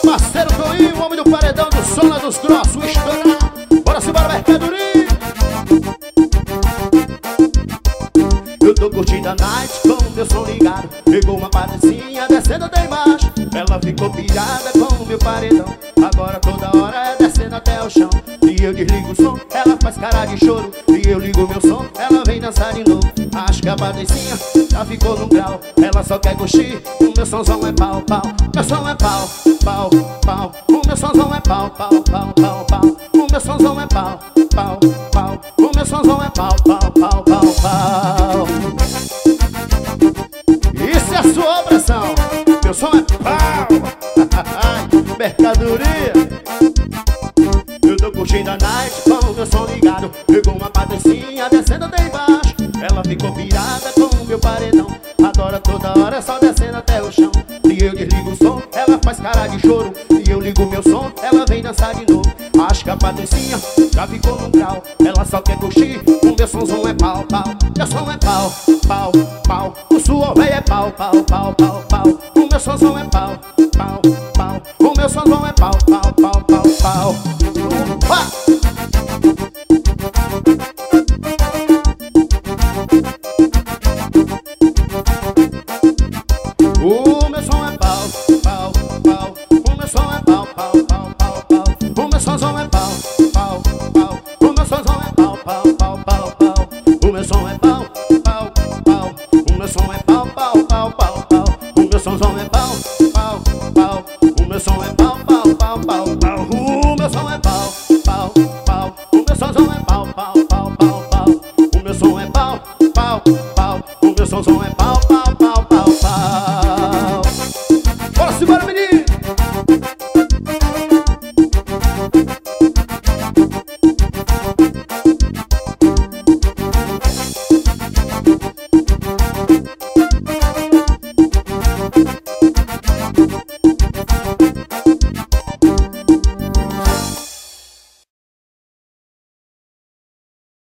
parceiro Toinho, o homem do paredão do som lá dos grossos, o estourar. Bora se bora, mercadoria. Eu tô curtindo a night com o meu som ligado. Pegou uma patricinha descendo até embaixo. Ela ficou pirada com o meu paredão. Agora toda hora é descendo até o chão. E eu desligo o som, ela faz cara de choro. E eu ligo o meu som, ela vem dançar de novo. Acho que a patricinha já ficou no grau. Ela só quer curtir, o meu somzão é pau, pau. Meu som é pau, pau, pau. O meu somzão é pau, pau, pau, pau, pau. O meu somzão é pau, pau, pau. O meu somzão é pau, pau, pau, pau, pau. Isso é a sua opressão. Meu som é pau. Mercadoria. Eu tô curtindo a night com o meu som ligado. Pegou uma patricinha descendo até embaixo. Ela ficou pirada com o meu paredão. Adora toda hora só descendo até o chão. E eu desligo o som, ela faz cara de choro. E eu ligo o meu som, ela vem dançar de novo. Acho que a patricinha já ficou no grau. Ela só quer curtir, o meu somzão é pau, pau. Meu som é pau, pau, pau. O suor véio é pau, pau, pau, pau, pau. O meu somzão é pau, pau, pau. O meu somzão é pau, pau, pau, pau, pau. Opa! O meu som é pau, pau, pau. O meu som é pau, pau, pau, pau, pau. O meu somzão é pau, pau, pau. O meu somzão é pau, pau, pau, pau, pau. O meu som é pau, pau, pau. O meu som é pau, pau, pau, pau, pau. O meu somzão é pau, pau, pau. O meu som é pau, pau, pau, pau, pau. O meu som é pau, pau, pau. O meu somzão é pau, pau, pau, pau, pau. O meu som é pau, pau, pau. O meu somzão é pau.